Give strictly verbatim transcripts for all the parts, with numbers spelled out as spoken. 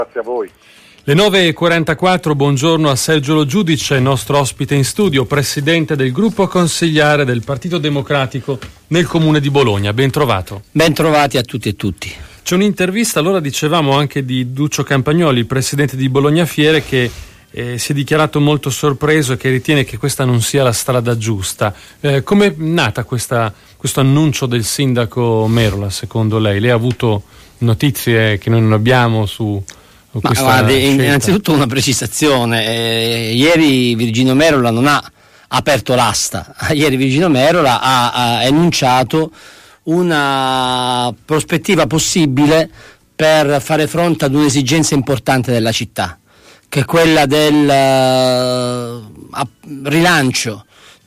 Grazie a voi. Le nove e quarantaquattro, buongiorno a Sergio Lo Giudice, nostro ospite in studio, presidente del gruppo consigliare del Partito Democratico nel comune di Bologna. Ben trovato. Ben trovati a tutti e tutti. C'è un'intervista, allora dicevamo, anche di Duccio Campagnoli, presidente di Bologna Fiere, che eh, si è dichiarato molto sorpreso e che ritiene che questa non sia la strada giusta. Eh, come è nata questa, questo annuncio del sindaco Merola, secondo lei? Lei ha avuto notizie che noi non abbiamo su... Ma guardi, innanzitutto una precisazione, eh, ieri Virginio Merola non ha aperto l'asta, ieri Virginio Merola ha, ha enunciato una prospettiva possibile per fare fronte ad un'esigenza importante della città, che è quella del uh, rilancio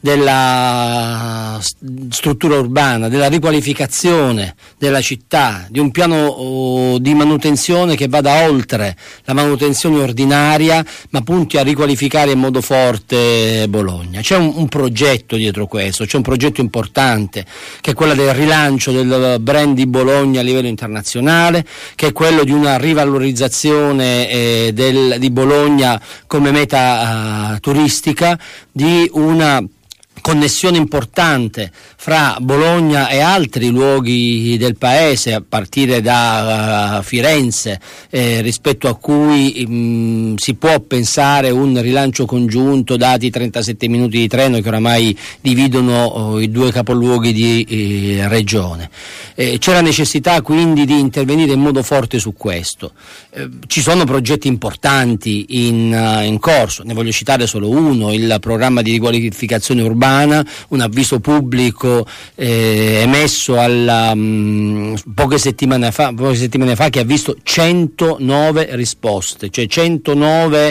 della struttura urbana, della riqualificazione della città, di un piano oh, di manutenzione che vada oltre la manutenzione ordinaria, ma punti a riqualificare in modo forte Bologna. C'è un, un progetto dietro questo, c'è un progetto importante, che è quello del rilancio del brand di Bologna a livello internazionale, che è quello di una rivalorizzazione eh, del, di Bologna come meta uh, turistica, di una connessione importante fra Bologna e altri luoghi del paese, a partire da uh, Firenze, eh, rispetto a cui mh, si può pensare un rilancio congiunto, dati i trentasette minuti di treno che oramai dividono uh, i due capoluoghi di eh, regione. Eh, c'è la necessità quindi di intervenire in modo forte su questo. Eh, ci sono progetti importanti in, uh, in corso, ne voglio citare solo uno: il programma di riqualificazione urbana, un avviso pubblico eh, emesso alla, mh, poche settimane fa, poche settimane fa che ha visto centonove risposte, cioè centonove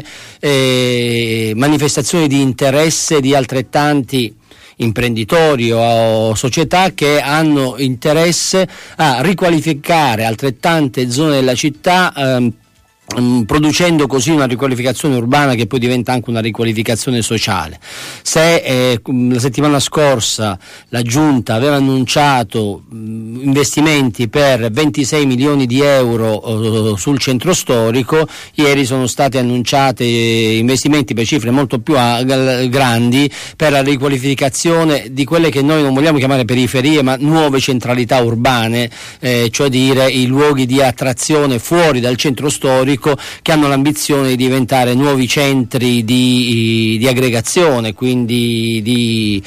eh, manifestazioni di interesse di altrettanti imprenditori o società che hanno interesse a riqualificare altrettante zone della città, ehm, producendo così una riqualificazione urbana che poi diventa anche una riqualificazione sociale. Se eh, la settimana scorsa la Giunta aveva annunciato mh, investimenti per ventisei milioni di euro eh, sul centro storico, ieri sono stati annunciati investimenti per cifre molto più a, grandi per la riqualificazione di quelle che noi non vogliamo chiamare periferie, ma nuove centralità urbane, eh, cioè dire i luoghi di attrazione fuori dal centro storico, che hanno l'ambizione di diventare nuovi centri di, di aggregazione, quindi di,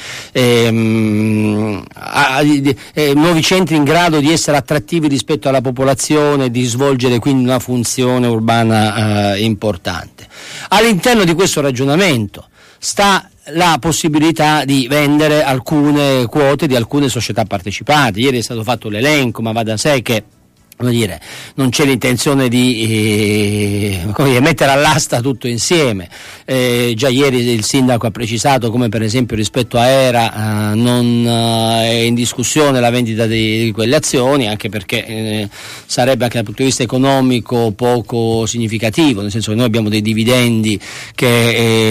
ehm, a, di eh, nuovi centri in grado di essere attrattivi rispetto alla popolazione, di svolgere quindi una funzione urbana eh, importante. All'interno di questo ragionamento sta la possibilità di vendere alcune quote di alcune società partecipate. Ieri è stato fatto l'elenco, ma va da sé che Come dire, non c'è l'intenzione di eh, come dire, mettere all'asta tutto insieme. Eh, già ieri il sindaco ha precisato come per esempio rispetto a Era eh, non eh, è in discussione la vendita di, di quelle azioni, anche perché eh, sarebbe anche dal punto di vista economico poco significativo, nel senso che noi abbiamo dei dividendi che,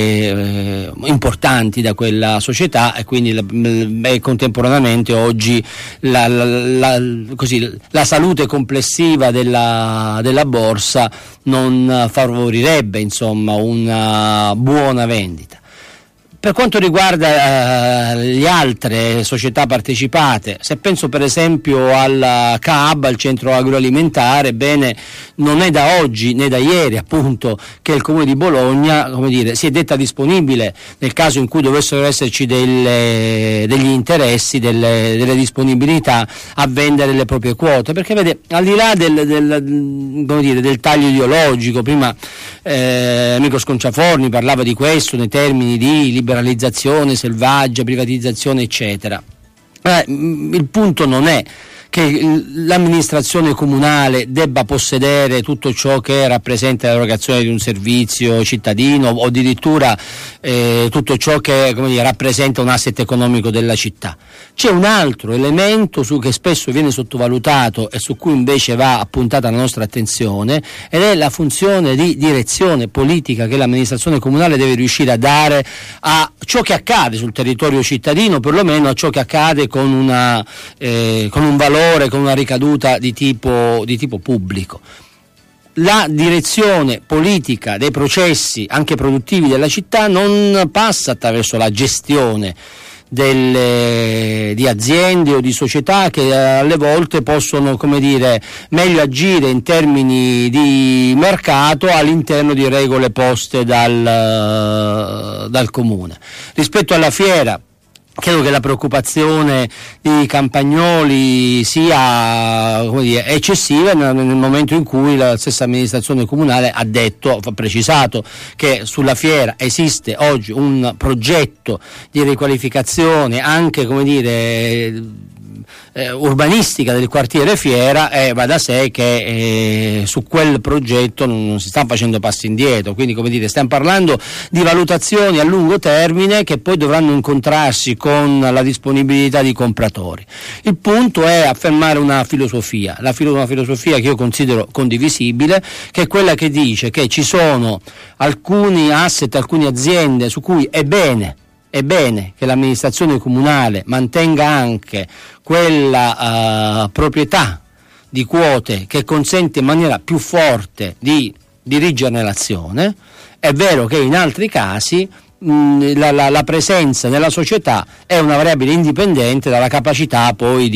eh, importanti da quella società, e quindi la, beh, contemporaneamente oggi la, la, la, così, la salute complessiva complessiva della, della borsa non favorirebbe insomma una buona vendita. Per quanto riguarda uh, le altre società partecipate, se penso per esempio al C A B, al centro agroalimentare, bene, non è da oggi né da ieri appunto che il Comune di Bologna, come dire, si è detta disponibile nel caso in cui dovessero esserci delle, degli interessi, delle, delle disponibilità a vendere le proprie quote, perché vede, al di là del, del, come dire, del taglio ideologico, prima eh, amico Sconciaforni parlava di questo nei termini di liberalizzazione selvaggia, privatizzazione eccetera. Eh, il punto non è che l'amministrazione comunale debba possedere tutto ciò che rappresenta l'erogazione di un servizio cittadino, o addirittura eh, tutto ciò che, come dire, rappresenta un asset economico della città. C'è un altro elemento su che spesso viene sottovalutato e su cui invece va appuntata la nostra attenzione, ed è la funzione di direzione politica che l'amministrazione comunale deve riuscire a dare a ciò che accade sul territorio cittadino, perlomeno a ciò che accade con una eh, con un valore, con una ricaduta di tipo, di tipo pubblico. la direzione politica dei processi anche produttivi della città non passa attraverso la gestione delle, di aziende o di società che alle volte possono, come dire, meglio agire in termini di mercato all'interno di regole poste dal, dal comune. Rispetto alla fiera, credo che la preoccupazione di Campagnoli sia, come dire, eccessiva nel, nel momento in cui la stessa amministrazione comunale ha detto, ha precisato che sulla fiera esiste oggi un progetto di riqualificazione anche, come dire, Eh, urbanistica del quartiere Fiera, e eh, va da sé che eh, su quel progetto non, non si stanno facendo passi indietro, quindi, come dire, stiamo parlando di valutazioni a lungo termine che poi dovranno incontrarsi con la disponibilità di compratori. Il punto è affermare una filosofia, la filo- una filosofia che io considero condivisibile, che è quella che dice che ci sono alcuni asset, alcune aziende su cui è bene È bene che l'amministrazione comunale mantenga anche quella uh, proprietà di quote che consente in maniera più forte di dirigerne l'azione. È vero che in altri casi mh, la, la, la presenza nella società è una variabile indipendente dalla capacità poi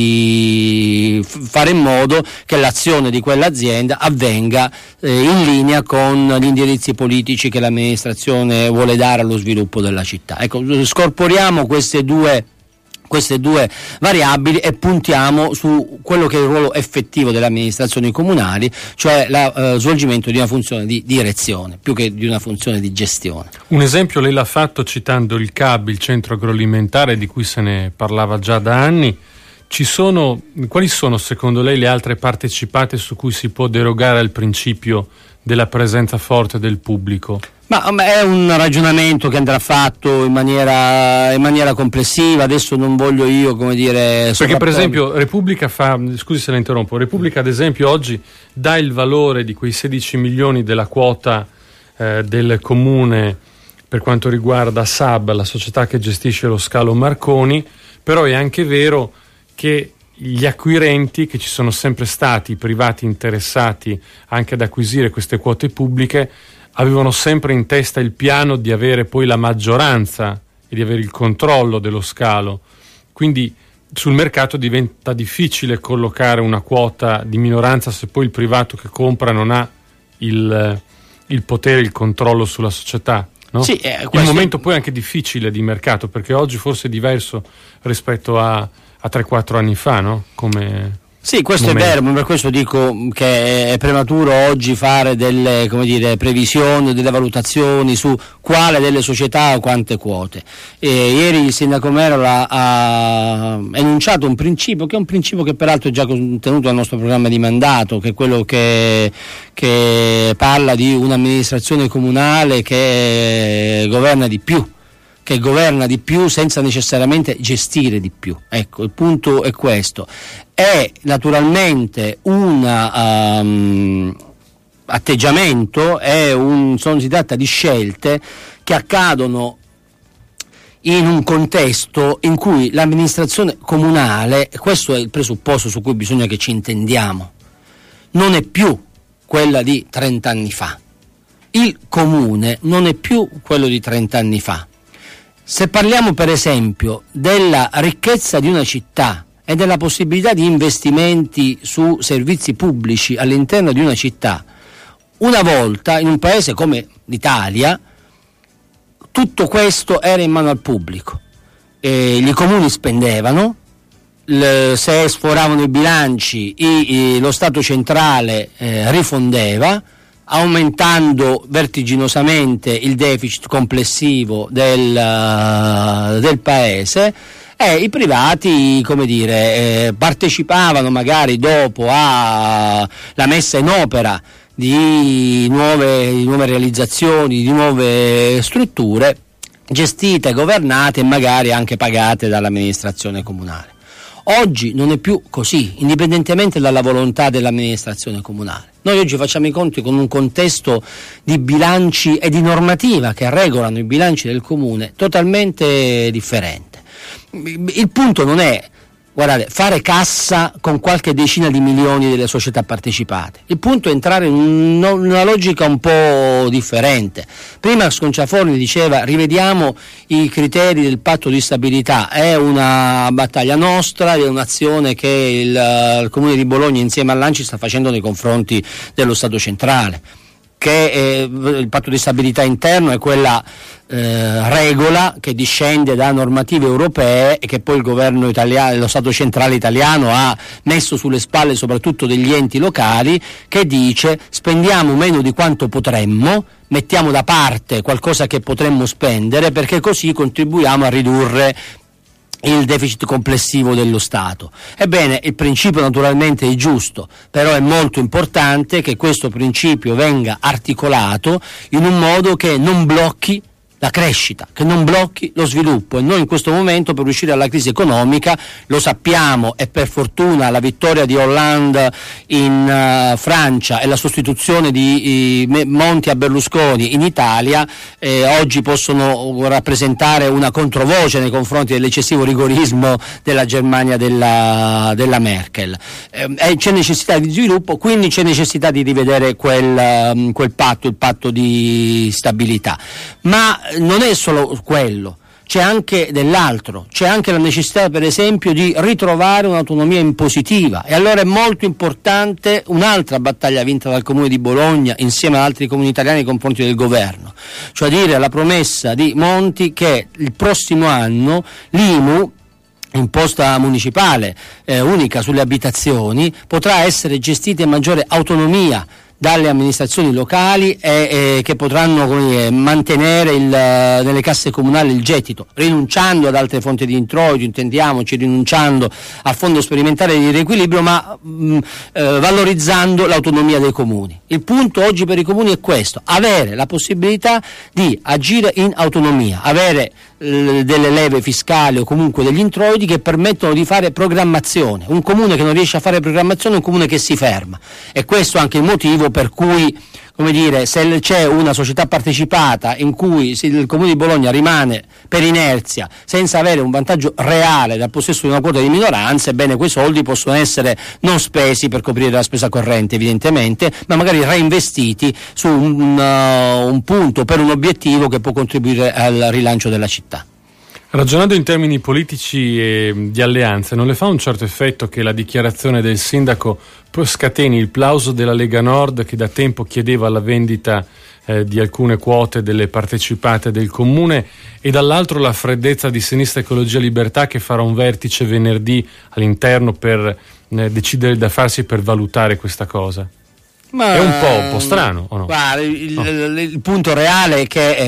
di f- fare in modo che l'azione di quell'azienda avvenga eh, in linea con gli indirizzi politici che l'amministrazione vuole dare allo sviluppo della città. Ecco, scorporiamo queste due queste due variabili e puntiamo su quello che è il ruolo effettivo delle amministrazioni comunali, cioè lo eh, svolgimento di una funzione di direzione più che di una funzione di gestione. Un esempio lei l'ha fatto citando il C A B, il centro agroalimentare, di cui se ne parlava già da anni. Ci sono, quali sono secondo lei le altre partecipate su cui si può derogare al principio della presenza forte del pubblico? Ma è un ragionamento che andrà fatto in maniera, in maniera complessiva. Adesso non voglio io, come dire, perché per esempio Repubblica fa, scusi se la interrompo, Repubblica ad esempio oggi dà il valore di quei sedici milioni della quota eh, del comune per quanto riguarda S A B, la società che gestisce lo scalo Marconi, però è anche vero che gli acquirenti, che ci sono sempre stati, i privati interessati anche ad acquisire queste quote pubbliche, avevano sempre in testa il piano di avere poi la maggioranza e di avere il controllo dello scalo. Quindi sul mercato diventa difficile collocare una quota di minoranza se poi il privato che compra non ha il, il potere, il controllo sulla società. No? Sì, eh, questo... Il momento poi è anche difficile di mercato, perché oggi forse è diverso rispetto a, a tre quattro anni fa, no? Come... Sì, questo momento. È vero, ma per questo dico che è prematuro oggi fare delle, come dire, previsioni, delle valutazioni su quale delle società o quante quote. E ieri il sindaco Merola ha enunciato un principio, che è un principio che peraltro è già contenuto nel nostro programma di mandato, che è quello che, che parla di un'amministrazione comunale che governa di più. che governa di più senza necessariamente gestire di più. Ecco, il punto è questo. È naturalmente un um, atteggiamento, è un, sono, si tratta di scelte che accadono in un contesto in cui l'amministrazione comunale, questo è il presupposto su cui bisogna che ci intendiamo, non è più quella di trent'anni fa. Il comune non è più quello di trent'anni fa. Se parliamo per esempio della ricchezza di una città e della possibilità di investimenti su servizi pubblici all'interno di una città, una volta in un paese come l'Italia tutto questo era in mano al pubblico. E i comuni spendevano, le, se sforavano i bilanci i, i, lo Stato centrale eh, rifondeva, aumentando vertiginosamente il deficit complessivo del, uh, del paese, e i privati, come dire, eh, partecipavano magari dopo alla messa in opera di nuove, di nuove realizzazioni, di nuove strutture gestite, governate e magari anche pagate dall'amministrazione comunale. Oggi non è più così, indipendentemente dalla volontà dell'amministrazione comunale. Noi oggi facciamo i conti con un contesto di bilanci e di normativa che regolano i bilanci del comune totalmente differente. Il punto non è guardate, fare cassa con qualche decina di milioni delle società partecipate. Il punto è entrare in una logica un po' differente. Prima Sconciaforni diceva rivediamo i criteri del patto di stabilità, è una battaglia nostra, è un'azione che il, il Comune di Bologna insieme all'Anci sta facendo nei confronti dello Stato centrale, che eh, il patto di stabilità interno è quella eh, regola che discende da normative europee e che poi il governo italiano, lo Stato centrale italiano ha messo sulle spalle soprattutto degli enti locali, che dice spendiamo meno di quanto potremmo, mettiamo da parte qualcosa che potremmo spendere perché così contribuiamo a ridurre il deficit complessivo dello Stato. Ebbene, il principio naturalmente è giusto, però è molto importante che questo principio venga articolato in un modo che non blocchi la crescita, che non blocchi lo sviluppo, e noi in questo momento per uscire dalla crisi economica, lo sappiamo, e per fortuna la vittoria di Hollande in uh, Francia e la sostituzione di uh, Monti a Berlusconi in Italia eh, oggi possono rappresentare una controvoce nei confronti dell'eccessivo rigorismo della Germania della, della Merkel. Eh, c'è necessità di sviluppo, quindi c'è necessità di rivedere quel, um, quel patto, il patto di stabilità, ma non è solo quello, c'è anche dell'altro, c'è anche la necessità per esempio di ritrovare un'autonomia impositiva, e allora è molto importante un'altra battaglia vinta dal Comune di Bologna insieme ad altri comuni italiani nei confronti del governo, cioè dire la promessa di Monti che il prossimo anno l'I M U, imposta municipale eh, unica sulle abitazioni, potrà essere gestita in maggiore autonomia dalle amministrazioni locali e, e che potranno come dire, mantenere il, nelle casse comunali il gettito, rinunciando ad altre fonti di introito, intendiamoci, rinunciando al fondo sperimentale di riequilibrio, ma mh, eh, valorizzando l'autonomia dei comuni. Il punto oggi per i comuni è questo: avere la possibilità di agire in autonomia, avere eh, delle leve fiscali o comunque degli introiti che permettono di fare programmazione. Un comune che non riesce a fare programmazione è un comune che si ferma, e questo è anche il motivo per cui, come dire, se c'è una società partecipata in cui il Comune di Bologna rimane per inerzia senza avere un vantaggio reale dal possesso di una quota di minoranza, ebbene quei soldi possono essere non spesi per coprire la spesa corrente evidentemente, ma magari reinvestiti su un, uh, un punto per un obiettivo che può contribuire al rilancio della città. Ragionando in termini politici e di alleanze, non le fa un certo effetto che la dichiarazione del sindaco scateni il plauso della Lega Nord, che da tempo chiedeva la vendita eh, di alcune quote delle partecipate del comune, e dall'altro la freddezza di Sinistra Ecologia Libertà, che farà un vertice venerdì all'interno per eh, decidere da farsi per valutare questa cosa? Ma è un po', un po' strano, o no? Guarda, il, no. il, il punto reale è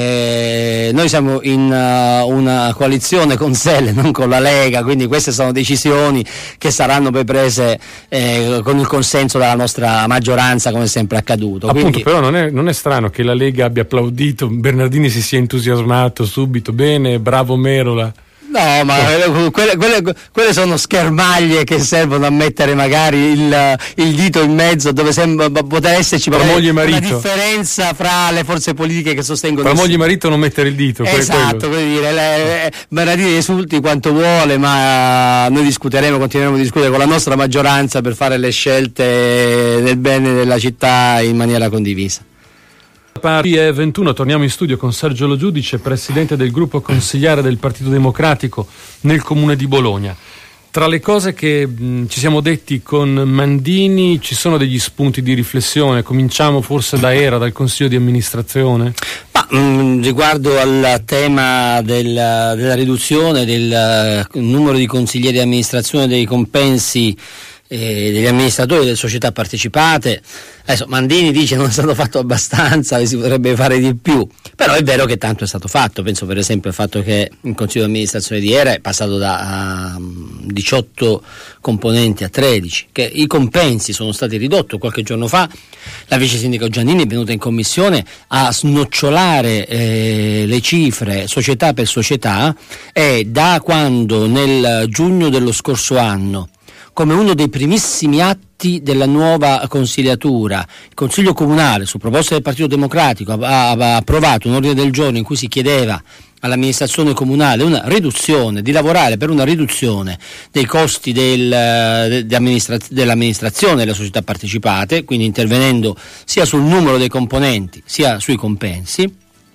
che eh, noi siamo in uh, una coalizione con S E L, non con la Lega, quindi queste sono decisioni che saranno poi prese eh, con il consenso della nostra maggioranza, come è sempre accaduto. Appunto, quindi... però non è, non è strano che la Lega abbia applaudito, Bernardini si sia entusiasmato subito, bene, bravo Merola. No, ma quelle, quelle, quelle sono schermaglie che servono a mettere magari il, il dito in mezzo, dove sembra poter esserci una differenza fra le forze politiche che sostengono. Tra moglie e marito non mettere il dito. Esatto, per dire, Bernardini esulti quanto vuole, ma noi discuteremo, continueremo a discutere con la nostra maggioranza per fare le scelte del bene della città in maniera condivisa. Pari e ventuno, torniamo in studio con Sergio Lo Giudice, presidente del gruppo consigliare del Partito Democratico nel Comune di Bologna. Tra le cose che mh, ci siamo detti con Mandini ci sono degli spunti di riflessione. Cominciamo forse da Era, dal Consiglio di amministrazione. Ma mh, riguardo al tema del, della riduzione del uh, numero di consiglieri di amministrazione, dei compensi eh, degli amministratori delle società partecipate, adesso Mandini dice non è stato fatto abbastanza, si potrebbe fare di più, però è vero che tanto è stato fatto. Penso per esempio al fatto che il Consiglio di amministrazione di Era è passato da uh, diciotto componenti a tredici, che i compensi sono stati ridotti. Qualche giorno fa la vice sindaco Giannini è venuta in commissione a snocciolare eh, le cifre società per società, e da quando nel giugno dello scorso anno, come uno dei primissimi atti della nuova consigliatura, il Consiglio Comunale, su proposta del Partito Democratico, ha, ha approvato un ordine del giorno in cui si chiedeva all'amministrazione comunale una riduzione, di lavorare per una riduzione dei costi del, de, amministra- dell'amministrazione delle società partecipate, quindi intervenendo sia sul numero dei componenti sia sui compensi.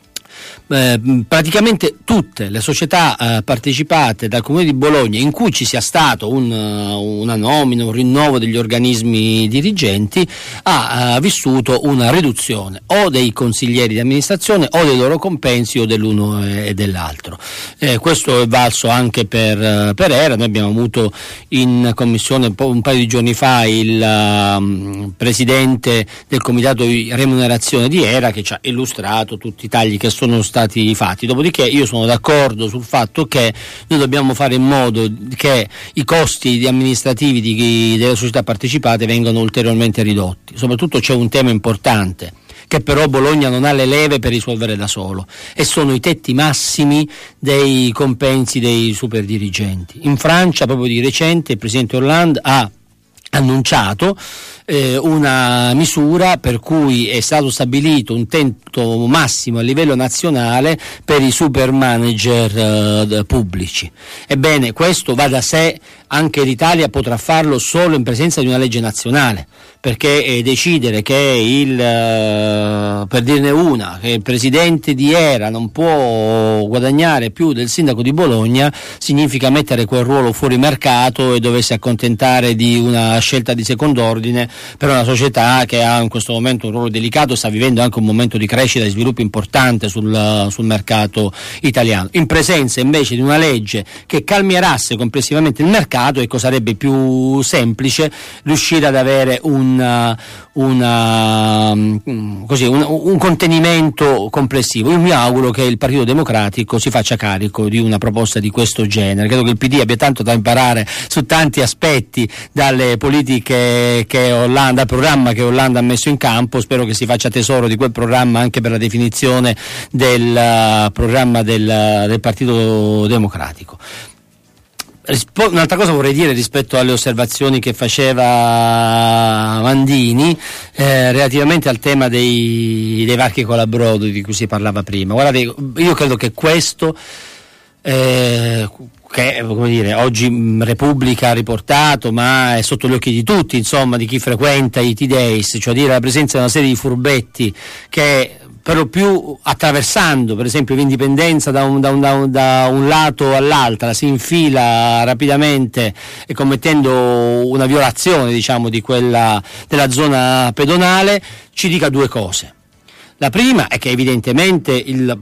Eh, praticamente tutte le società eh, partecipate dal Comune di Bologna in cui ci sia stato un, una nomina, un rinnovo degli organismi dirigenti ha eh, vissuto una riduzione o dei consiglieri di amministrazione o dei loro compensi o dell'uno e dell'altro. Eh, questo è valso anche per, per ERA. Noi abbiamo avuto in commissione un, po', un paio di giorni fa il um, presidente del comitato di remunerazione di ERA che ci ha illustrato tutti i tagli che sono stati stati fatti. Dopodiché io sono d'accordo sul fatto che noi dobbiamo fare in modo che i costi amministrativi di, delle società partecipate vengano ulteriormente ridotti. Soprattutto c'è un tema importante che però Bologna non ha le leve per risolvere da solo, e sono i tetti massimi dei compensi dei superdirigenti. In Francia proprio di recente il presidente Hollande ha annunciato eh, una misura per cui è stato stabilito un tetto massimo a livello nazionale per i super manager eh, pubblici. Ebbene, questo va da sé, anche l'Italia potrà farlo solo in presenza di una legge nazionale, perché eh, decidere che il eh, per dirne una che il presidente di ERA non può guadagnare più del sindaco di Bologna significa mettere quel ruolo fuori mercato e doversi accontentare di una scelta di secondo ordine per una società che ha in questo momento un ruolo delicato, sta vivendo anche un momento di crescita e di sviluppo importante sul, sul mercato italiano. In presenza invece di una legge che calmierasse complessivamente il mercato, ecco, sarebbe più semplice riuscire ad avere un, una, così, un, un contenimento complessivo. Io mi auguro che il Partito Democratico si faccia carico di una proposta di questo genere. Credo che il P D abbia tanto da imparare su tanti aspetti dalle politiche che Hollande, dal programma che Hollande ha messo in campo. Spero che si faccia tesoro di quel programma anche per la definizione del uh, programma del, del Partito Democratico. Un'altra cosa vorrei dire rispetto alle osservazioni che faceva Mandini eh, relativamente al tema dei, dei varchi colabrodo di cui si parlava prima. Guardate, io credo che questo eh, che come dire, oggi Repubblica ha riportato, ma è sotto gli occhi di tutti, insomma, di chi frequenta i T-Days, cioè dire la presenza di una serie di furbetti che per lo più attraversando per esempio l'Indipendenza da un, da, un, da, un, da un lato all'altra si infila rapidamente e commettendo una violazione, diciamo, di quella della zona pedonale, ci dica due cose. La prima è che evidentemente il,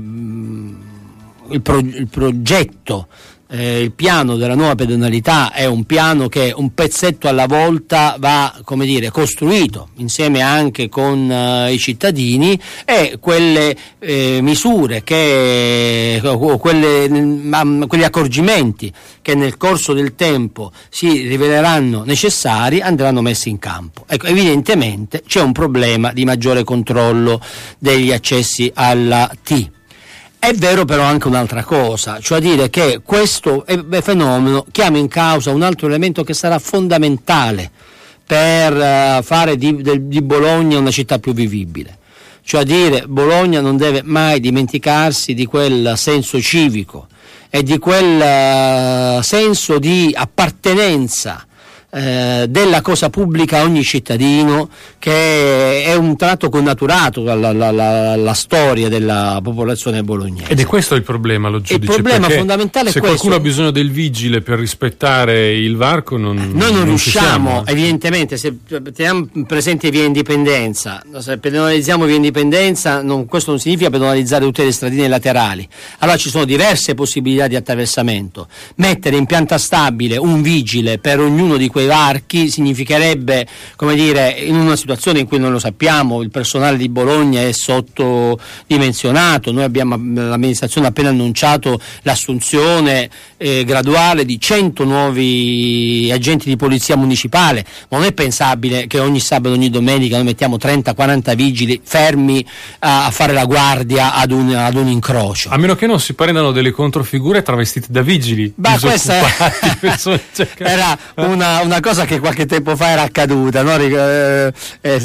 il, pro, il progetto Eh, il piano della nuova pedonalità è un piano che un pezzetto alla volta va, come dire, costruito insieme anche con uh, i cittadini, e quelle eh, misure che o quelle, um, quegli accorgimenti che nel corso del tempo si riveleranno necessari andranno messi in campo. Ecco, evidentemente c'è un problema di maggiore controllo degli accessi alla T. È vero però anche un'altra cosa, cioè dire che questo fenomeno chiama in causa un altro elemento che sarà fondamentale per uh, fare di, de, di Bologna una città più vivibile. Cioè dire, Bologna non deve mai dimenticarsi di quel senso civico e di quel uh, senso di appartenenza Eh, della cosa pubblica a ogni cittadino, che è un tratto connaturato dalla la, la, la storia della popolazione bolognese. Ed è questo il problema, lo giudice. Il problema fondamentale è se questo. Qualcuno ha bisogno del vigile per rispettare il varco, non noi non, non riusciamo, evidentemente, se teniamo presente via Indipendenza, se pedonalizziamo via Indipendenza, non, questo non significa pedonalizzare tutte le stradine laterali. Allora ci sono diverse possibilità di attraversamento. Mettere in pianta stabile un vigile per ognuno di quei varchi significherebbe, come dire, in una situazione in cui non lo sappiamo, il personale di Bologna è sottodimensionato, noi abbiamo, l'amministrazione ha appena annunciato l'assunzione eh, graduale di cento nuovi agenti di polizia municipale, ma non è pensabile che ogni sabato, ogni domenica noi mettiamo trenta quaranta vigili fermi a, a fare la guardia ad un, ad un incrocio. A meno che non si prendano delle controfigure travestite da vigili. Beh, questa era una una cosa che qualche tempo fa era accaduta, no? eh, se,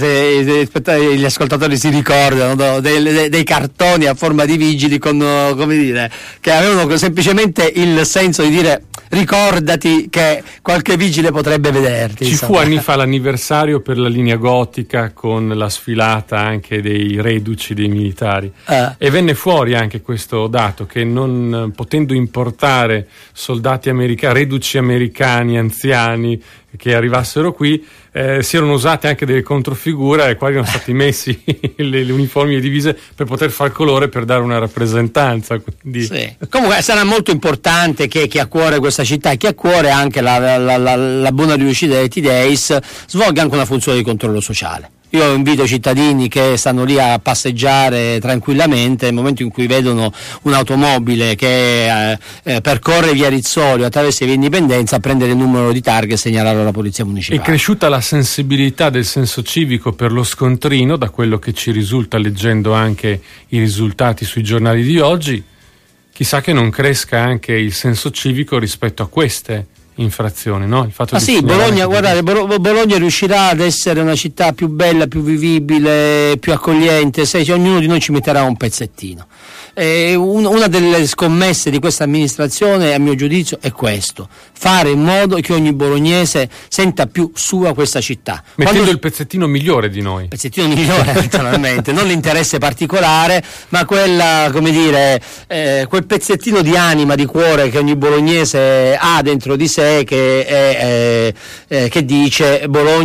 se gli ascoltatori si ricordano, no? dei, dei cartoni a forma di vigili con, come dire, che avevano semplicemente il senso di dire ricordati che qualche vigile potrebbe vederti. Ci insomma. Fu anni fa l'anniversario per la linea gotica con la sfilata anche dei reduci dei militari eh. e venne fuori anche questo dato che non potendo importare soldati americani, reduci americani anziani che arrivassero qui, eh, si erano usate anche delle controfigure ai quali erano stati messi le, le uniformi e divise per poter far colore, per dare una rappresentanza. Quindi... Sì. Comunque sarà molto importante che chi ha a cuore questa città e chi ha a cuore anche la, la, la, la buona riuscita dei T-Days svolga anche una funzione di controllo sociale. Io invito i cittadini che stanno lì a passeggiare tranquillamente, nel momento in cui vedono un'automobile che eh, eh, percorre via Rizzoli attraverso via Indipendenza, a prendere il numero di targa e segnalarlo alla polizia municipale. È cresciuta la sensibilità del senso civico per lo scontrino, da quello che ci risulta leggendo anche i risultati sui giornali di oggi. Chissà che non cresca anche il senso civico rispetto a queste infrazioni, no? Il fatto ah di sì, Bologna, guardate, Bologna riuscirà ad essere una città più bella, più vivibile, più accogliente se ognuno di noi ci metterà un pezzettino. E un, una delle scommesse di questa amministrazione, a mio giudizio, è questo: fare in modo che ogni bolognese senta più sua questa città. Mettendo Quando... il pezzettino migliore di noi. Il pezzettino migliore, naturalmente, non l'interesse particolare, ma quella, come dire, eh, quel pezzettino di anima, di cuore che ogni bolognese ha dentro di sé, che, è, eh, eh, che dice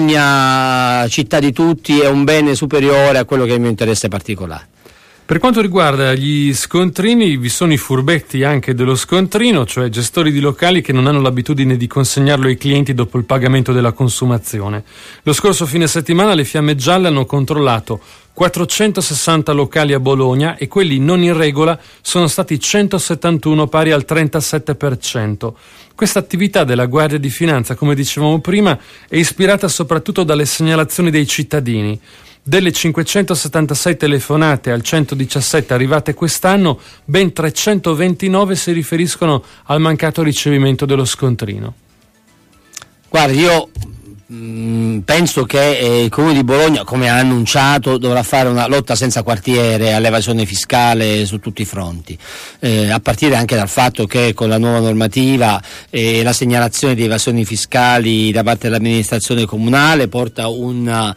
Bologna, città di tutti, è un bene superiore a quello che è il mio interesse particolare. Per quanto riguarda gli scontrini, vi sono i furbetti anche dello scontrino, cioè gestori di locali che non hanno l'abitudine di consegnarlo ai clienti dopo il pagamento della consumazione. Lo scorso fine settimana le Fiamme Gialle hanno controllato quattrocentosessanta locali a Bologna e quelli non in regola sono stati centosettantuno, pari al trentasette per cento. Questa attività della Guardia di Finanza, come dicevamo prima, è ispirata soprattutto dalle segnalazioni dei cittadini. Delle cinquecentosettantasei telefonate al centodiciassette arrivate quest'anno, ben trecentoventinove si riferiscono al mancato ricevimento dello scontrino. Guarda, io mh, penso che eh, il Comune di Bologna, come ha annunciato, dovrà fare una lotta senza quartiere all'evasione fiscale su tutti i fronti, eh, a partire anche dal fatto che con la nuova normativa eh, la segnalazione di evasioni fiscali da parte dell'amministrazione comunale porta una,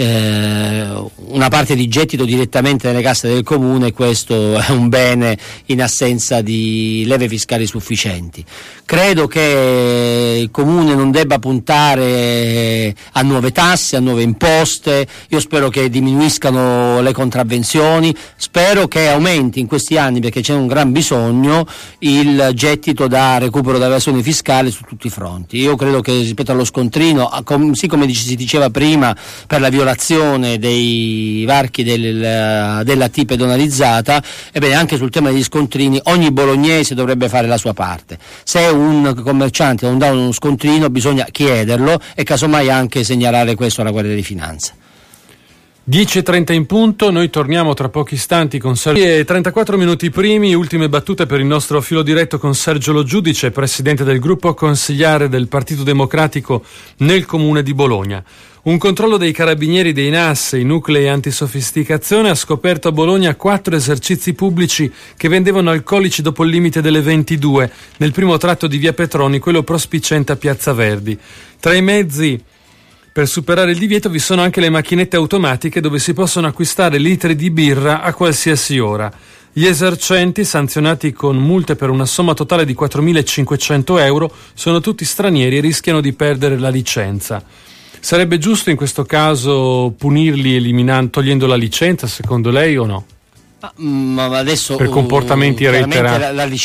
eh, una parte di gettito direttamente nelle casse del comune. Questo è un bene in assenza di leve fiscali sufficienti. Credo che il comune non debba puntare a nuove tasse, a nuove imposte. Io spero che diminuiscano le contravvenzioni, spero che aumenti in questi anni, perché c'è un gran bisogno, il gettito da recupero da evasione fiscale su tutti i fronti. Io credo che rispetto allo scontrino, sì, come si diceva prima, per la violazione dei varchi del, della T pedonalizzata, ebbene anche sul tema degli scontrini ogni bolognese dovrebbe fare la sua parte. Se un commerciante non dà uno scontrino bisogna chiederlo e casomai anche segnalare questo alla Guardia di Finanza. dieci e trenta in punto, noi torniamo tra pochi istanti con Sergio. E trentaquattro minuti primi, ultime battute per il nostro filo diretto con Sergio Lo Giudice, presidente del gruppo consigliare del Partito Democratico nel comune di Bologna. Un controllo dei carabinieri dei N A S, i nuclei antisofisticazione, ha scoperto a Bologna quattro esercizi pubblici che vendevano alcolici dopo il limite delle ventidue, nel primo tratto di via Petroni, quello prospiciente a Piazza Verdi. Tra i mezzi per superare il divieto vi sono anche le macchinette automatiche dove si possono acquistare litri di birra a qualsiasi ora. Gli esercenti, sanzionati con multe per una somma totale di quattromilacinquecento euro, sono tutti stranieri e rischiano di perdere la licenza. Sarebbe giusto in questo caso punirli eliminando, togliendo la licenza, secondo lei, o no? Ma adesso per comportamenti uh, reiterati. La, la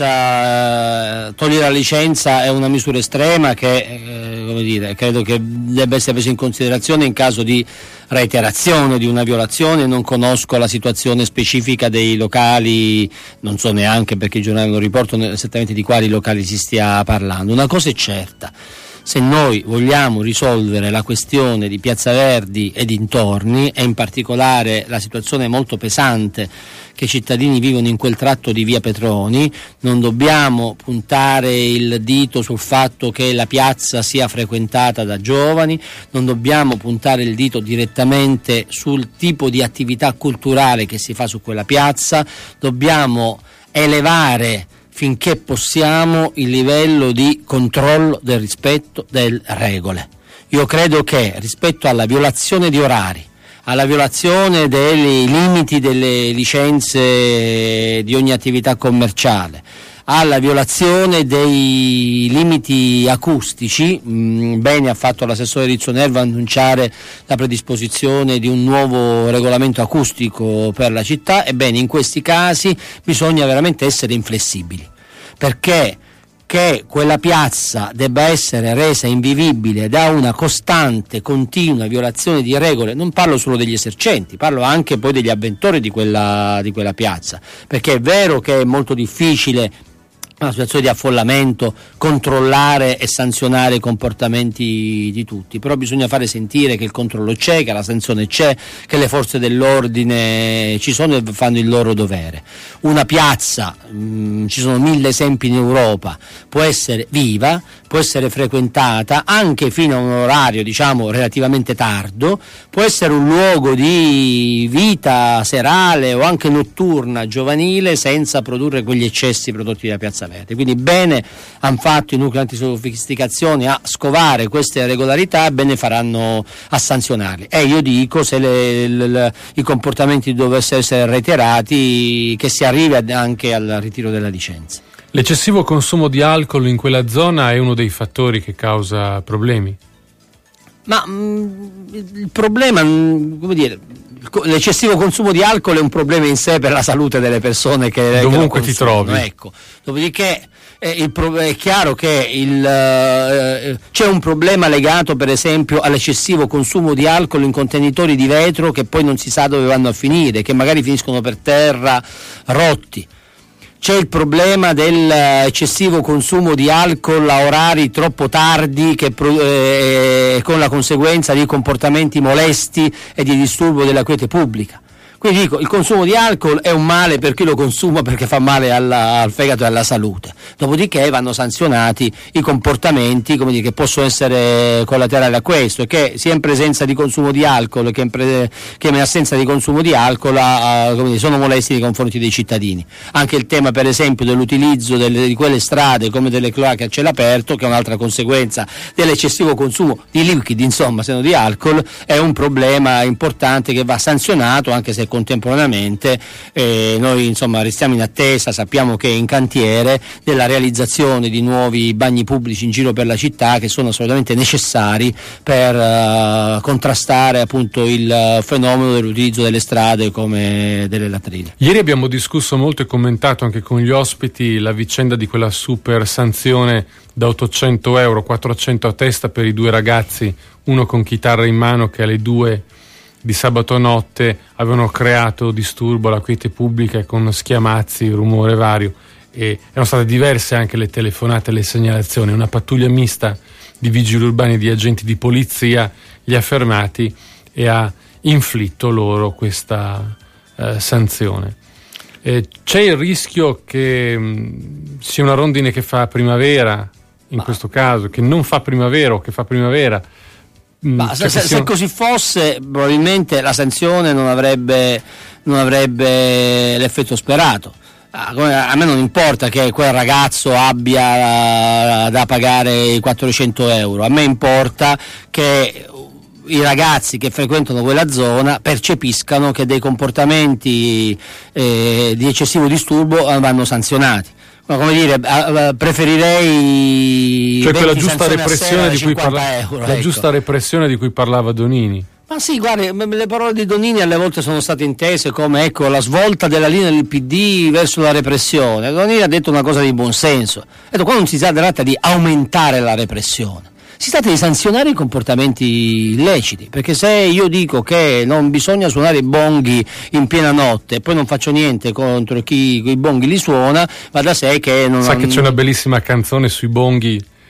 licenza, togliere la licenza è una misura estrema che eh, come dire, credo che debba essere presa in considerazione in caso di reiterazione di una violazione. Non conosco la situazione specifica dei locali, non so neanche perché i giornali non riportano esattamente di quali locali si stia parlando. Una cosa è certa: se noi vogliamo risolvere la questione di Piazza Verdi e dintorni, e in particolare la situazione molto pesante che i cittadini vivono in quel tratto di via Petroni, non dobbiamo puntare il dito sul fatto che la piazza sia frequentata da giovani, non dobbiamo puntare il dito direttamente sul tipo di attività culturale che si fa su quella piazza, dobbiamo elevare finché possiamo il livello di controllo del rispetto delle regole. Io credo che rispetto alla violazione di orari, alla violazione dei limiti delle licenze di ogni attività commerciale, alla violazione dei limiti acustici, mh, bene ha fatto l'assessore Rizzo Nerva a annunciare la predisposizione di un nuovo regolamento acustico per la città. Ebbene, in questi casi bisogna veramente essere inflessibili, perché che quella piazza debba essere resa invivibile da una costante, continua violazione di regole, non parlo solo degli esercenti, parlo anche poi degli avventori di quella, di quella piazza, perché è vero che è molto difficile una situazione di affollamento, controllare e sanzionare i comportamenti di tutti, però bisogna fare sentire che il controllo c'è, che la sanzione c'è, che le forze dell'ordine ci sono e fanno il loro dovere. Una piazza, mh, ci sono mille esempi in Europa, può essere viva, può essere frequentata anche fino a un orario diciamo relativamente tardo, può essere un luogo di vita serale o anche notturna, giovanile, senza produrre quegli eccessi prodotti da Piazza Verdi. Quindi bene hanno fatto i nuclei antisofisticazione a scovare queste irregolarità, bene faranno a sanzionarli. E io dico, se le, le, le, i comportamenti dovessero essere reiterati, che si arrivi anche al ritiro della licenza. L'eccessivo consumo di alcol in quella zona è uno dei fattori che causa problemi? Ma mh, il problema, mh, come dire, l'eccessivo consumo di alcol è un problema in sé per la salute delle persone che dovunque che ti trovi. Ecco. Dopodiché eh, il pro- è chiaro che il, eh, c'è un problema legato per esempio all'eccessivo consumo di alcol in contenitori di vetro che poi non si sa dove vanno a finire, che magari finiscono per terra rotti. C'è il problema dell'eccessivo consumo di alcol a orari troppo tardi, che, eh, con la conseguenza di comportamenti molesti e di disturbo della quiete pubblica. Quindi dico, il consumo di alcol è un male per chi lo consuma, perché fa male alla, al fegato e alla salute. Dopodiché vanno sanzionati i comportamenti, come dire, che possono essere collaterali a questo, e che sia in presenza di consumo di alcol che in, pre, che in assenza di consumo di alcol a, a, come dire, sono molesti nei confronti dei cittadini. Anche il tema per esempio dell'utilizzo delle, di quelle strade come delle cloache a cielo aperto, che è un'altra conseguenza dell'eccessivo consumo di liquidi, insomma, se non di alcol, è un problema importante che va sanzionato, anche se contemporaneamente eh, noi insomma restiamo in attesa, sappiamo che è in cantiere della realizzazione di nuovi bagni pubblici in giro per la città, che sono assolutamente necessari per uh, contrastare appunto il fenomeno dell'utilizzo delle strade come delle latrine. Ieri abbiamo discusso molto e commentato anche con gli ospiti la vicenda di quella super sanzione da ottocento euro, quattrocento a testa per i due ragazzi, uno con chitarra in mano, che alle due di sabato notte avevano creato disturbo alla quiete pubblica con schiamazzi, rumore vario, e erano state diverse anche le telefonate e le segnalazioni. Una pattuglia mista di vigili urbani e di agenti di polizia li ha fermati e ha inflitto loro questa eh, sanzione. Eh, c'è il rischio che mh, sia una rondine che fa primavera, in Ma. questo caso, che non fa primavera o che fa primavera. Ma se, se, se così fosse, probabilmente la sanzione non avrebbe, non avrebbe l'effetto sperato. A me non importa che quel ragazzo abbia da pagare i quattrocento euro, a me importa che i ragazzi che frequentano quella zona percepiscano che dei comportamenti eh, di eccessivo disturbo vanno sanzionati. Ma come dire, preferirei cioè quella giusta repressione di cui parla, euro, la ecco. giusta repressione di cui parlava Donini. Ma sì, guardi, le parole di Donini alle volte sono state intese come, ecco, la svolta della linea del P D verso la repressione. Donini ha detto una cosa di buonsenso. Ha detto, qua non si tratta di aumentare la repressione, si tratta di sanzionare i comportamenti illeciti, perché se io dico che non bisogna suonare i bonghi in piena notte e poi non faccio niente contro chi i bonghi li suona, va da sé che non... Sa che c'è una bellissima canzone sui bonghi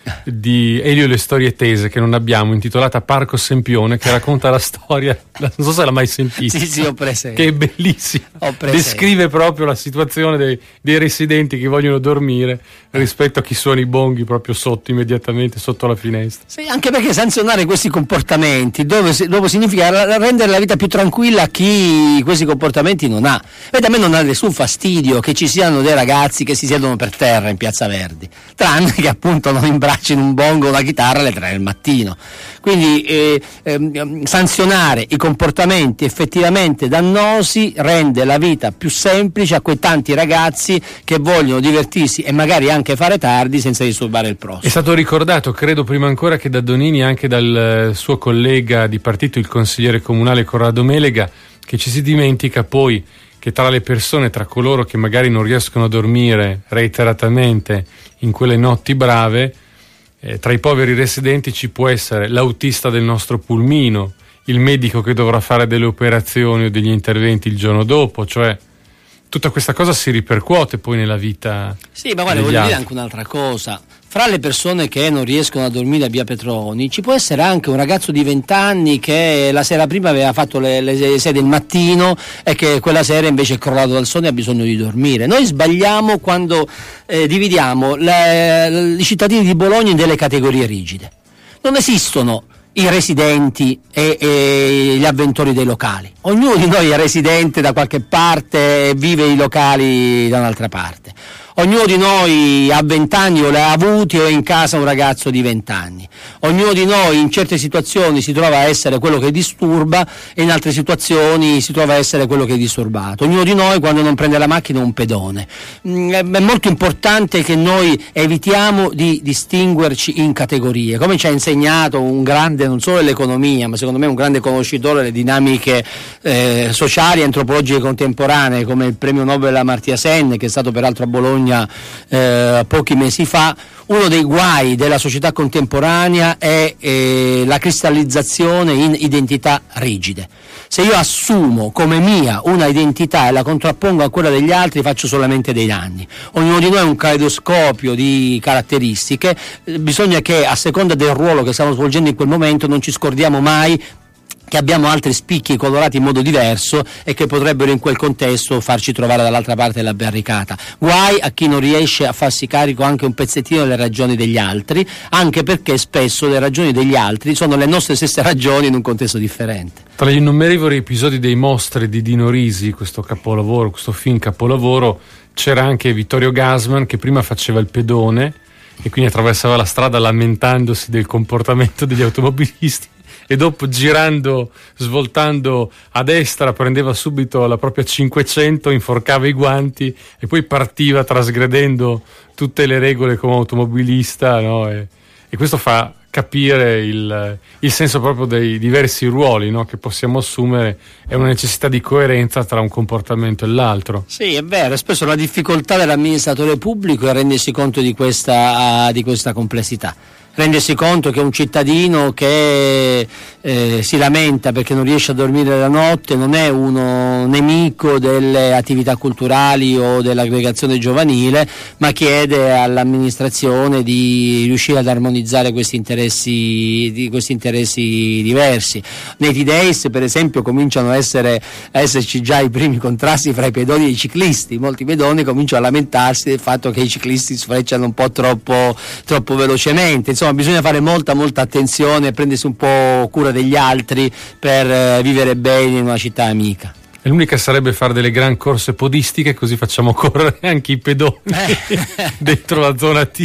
di Elio e le storie tese che non abbiamo, intitolata Parco Sempione, che racconta la storia, non so se l'ha mai sentita. Sì, sì, ho presente. Che è bellissima. Ho presente. Descrive proprio la situazione dei, dei residenti che vogliono dormire rispetto a chi suona i bonghi proprio sotto, immediatamente sotto la finestra. Sì, anche perché sanzionare questi comportamenti dove, dove significa rendere la vita più tranquilla a chi questi comportamenti non ha. Vede, a me non ha nessun fastidio che ci siano dei ragazzi che si siedono per terra in Piazza Verdi, tranne che appunto non imbraccino un bongo o una chitarra alle tre del mattino. Quindi eh, eh, sanzionare i comportamenti effettivamente dannosi rende la vita più semplice a quei tanti ragazzi che vogliono divertirsi e magari anche fare tardi senza disturbare il prossimo. È stato ricordato, credo prima ancora che da Donini, anche dal suo collega di partito, il consigliere comunale Corrado Melega, che ci si dimentica poi che tra le persone, tra coloro che magari non riescono a dormire reiteratamente in quelle notti brave, eh, tra i poveri residenti ci può essere l'autista del nostro pulmino, il medico che dovrà fare delle operazioni o degli interventi il giorno dopo, cioè tutta questa cosa si ripercuote poi nella vita. Sì, ma guarda, voglio dire anche un'altra cosa. Fra le persone che non riescono a dormire a Via Petroni ci può essere anche un ragazzo di venti anni che la sera prima aveva fatto le, le sei del mattino e che quella sera invece è crollato dal sonno e ha bisogno di dormire. Noi sbagliamo quando eh, dividiamo le, i cittadini di Bologna in delle categorie rigide. Non esistono i residenti e, e gli avventori dei locali. Ognuno di noi è residente da qualche parte e vive i locali da un'altra parte. Ognuno di noi ha vent'anni o li ha avuti o è in casa un ragazzo di vent'anni. Ognuno di noi in certe situazioni si trova a essere quello che disturba e in altre situazioni si trova a essere quello che è disturbato. Ognuno di noi quando non prende la macchina è un pedone. È molto importante che noi evitiamo di distinguerci in categorie, come ci ha insegnato un grande, non solo dell'economia, ma secondo me un grande conoscitore delle dinamiche eh, sociali e antropologiche contemporanee, come il premio Nobel Amartya Sen, che è stato peraltro a Bologna Eh, pochi mesi fa. Uno dei guai della società contemporanea è eh, la cristallizzazione in identità rigide. Se io assumo come mia una identità e la contrappongo a quella degli altri, faccio solamente dei danni. Ognuno di noi è un caleidoscopio di caratteristiche, eh, bisogna che a seconda del ruolo che stiamo svolgendo in quel momento non ci scordiamo mai che abbiamo altri spicchi colorati in modo diverso e che potrebbero in quel contesto farci trovare dall'altra parte della barricata. Guai a chi non riesce a farsi carico anche un pezzettino delle ragioni degli altri, anche perché spesso le ragioni degli altri sono le nostre stesse ragioni in un contesto differente. Tra gli innumerevoli episodi dei Mostri di Dino Risi, questo capolavoro, questo film capolavoro, c'era anche Vittorio Gassman che prima faceva il pedone e quindi attraversava la strada lamentandosi del comportamento degli automobilisti, e dopo girando, svoltando a destra prendeva subito la propria cinquecento, inforcava i guanti e poi partiva trasgredendo tutte le regole come automobilista, no? e, e questo fa capire il, il senso proprio dei diversi ruoli, no? che possiamo assumere, è una necessità di coerenza tra un comportamento e l'altro. Sì, è vero, spesso la difficoltà dell'amministratore pubblico è rendersi conto di questa, di questa complessità. Rendersi conto che un cittadino che eh, si lamenta perché non riesce a dormire la notte non è uno nemico delle attività culturali o dell'aggregazione giovanile, ma chiede all'amministrazione di riuscire ad armonizzare questi interessi, di questi interessi diversi. Nei T-Days, per esempio, cominciano a, essere, a esserci già i primi contrasti fra i pedoni e i ciclisti. Molti pedoni cominciano a lamentarsi del fatto che i ciclisti sfrecciano un po' troppo, troppo velocemente. Insomma, bisogna fare molta molta attenzione e prendersi un po' cura degli altri per eh, vivere bene in una città amica. E l'unica sarebbe fare delle gran corse podistiche, così facciamo correre anche i pedoni eh. dentro la zona T.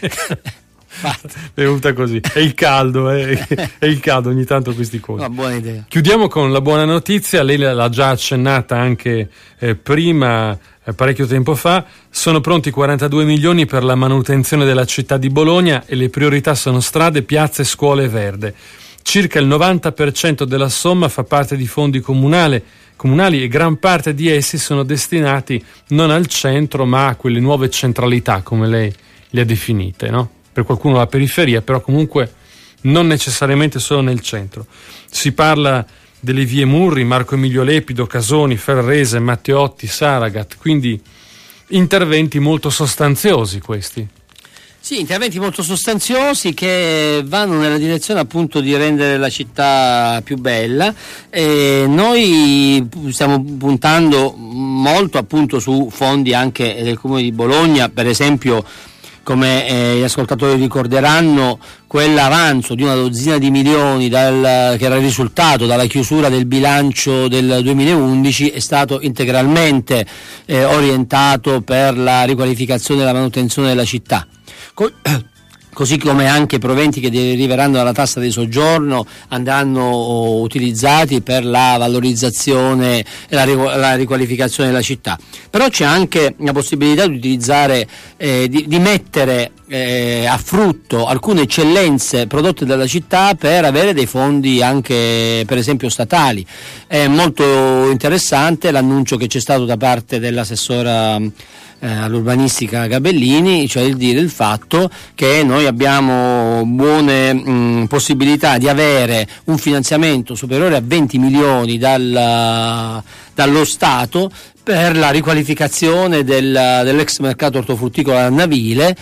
È venuta così, è il caldo, eh. è il caldo ogni tanto questi cose. Una buona idea. Chiudiamo con la buona notizia, lei l'ha già accennata anche eh, prima, eh, parecchio tempo fa. Sono pronti quarantadue milioni per la manutenzione della città di Bologna e le priorità sono strade, piazze, scuole e verde. Circa il novanta per cento della somma fa parte di fondi comunali, comunali e gran parte di essi sono destinati non al centro ma a quelle nuove centralità, come lei le ha definite, no? Per qualcuno la periferia, però comunque non necessariamente solo nel centro. Si parla delle vie Murri, Marco Emilio Lepido, Casoni, Ferrese, Matteotti, Saragat, quindi interventi molto sostanziosi questi. Sì, interventi molto sostanziosi che vanno nella direzione appunto di rendere la città più bella. E noi stiamo puntando molto appunto su fondi anche del Comune di Bologna, per esempio, come eh, gli ascoltatori ricorderanno, quell'avanzo di una dozzina di milioni dal, che era risultato dalla chiusura del bilancio del duemilaundici è stato integralmente eh, orientato per la riqualificazione e la manutenzione della città. Co- Così come anche i proventi che deriveranno dalla tassa di soggiorno andranno utilizzati per la valorizzazione e la, la riqualificazione della città. Però c'è anche la possibilità di utilizzare, eh, di, di mettere eh, a frutto alcune eccellenze prodotte dalla città per avere dei fondi anche per esempio statali. È molto interessante l'annuncio che c'è stato da parte dell'assessora Eh, all'urbanistica Gabellini, cioè il dire il fatto che noi abbiamo buone mh, possibilità di avere un finanziamento superiore a venti milioni dal, dallo Stato per la riqualificazione del, dell'ex mercato ortofrutticolo a Navile.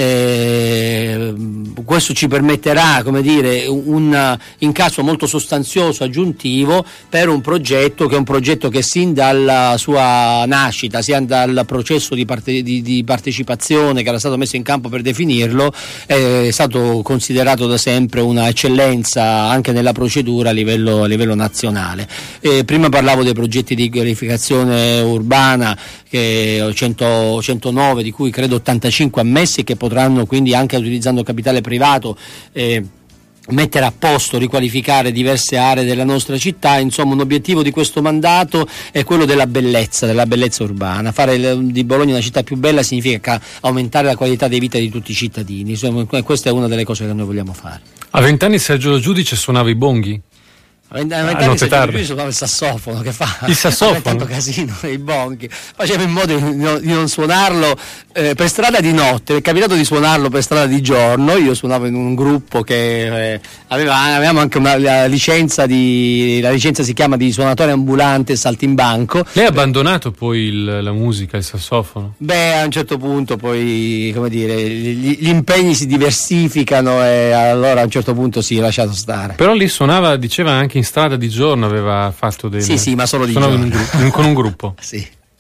Eh, questo ci permetterà, come dire, un incasso molto sostanzioso aggiuntivo per un progetto che è un progetto che sin dalla sua nascita, sia dal processo di, parte, di, di partecipazione che era stato messo in campo per definirlo, è stato considerato da sempre una eccellenza anche nella procedura a livello, a livello nazionale. Eh, prima parlavo dei progetti di riqualificazione urbana, che cento, centonove, di cui credo ottantacinque ammessi, che potranno quindi anche utilizzando capitale privato eh, mettere a posto, riqualificare diverse aree della nostra città. Insomma, un obiettivo di questo mandato è quello della bellezza, della bellezza urbana. Fare di Bologna una città più bella significa aumentare la qualità di vita di tutti i cittadini. Insomma, questa è una delle cose che noi vogliamo fare. A vent'anni Sergio Lo Giudice suonava i bonghi? A vent'anni Sergio suonava il sassofono, che fa il sassofono tanto casino nei bonghi, faceva in modo di non, di non suonarlo eh, per strada di notte. Mi è capitato di suonarlo per strada di giorno. Io suonavo in un gruppo che eh, aveva, avevamo anche una la licenza di la licenza si chiama di suonatore ambulante e saltimbanco. Lei ha abbandonato poi il, la musica, il sassofono? Beh, a un certo punto poi, come dire, gli, gli impegni si diversificano e allora a un certo punto si è lasciato stare. Però lì suonava, diceva, anche in strada di giorno, aveva fatto dei... Sì, sì, ma solo di giorno. In un gruppo, con un gruppo. Sì.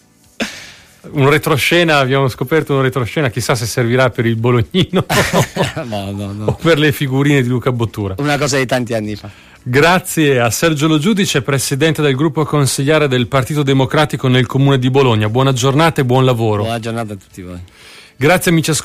Un retroscena, abbiamo scoperto un retroscena, chissà se servirà per il Bolognino no, no, no. o per le figurine di Luca Bottura. Una cosa di tanti anni fa. Grazie a Sergio Lo Giudice, presidente del gruppo consigliare del Partito Democratico nel Comune di Bologna. Buona giornata e buon lavoro. Buona giornata a tutti voi. Grazie amici ascoltatori.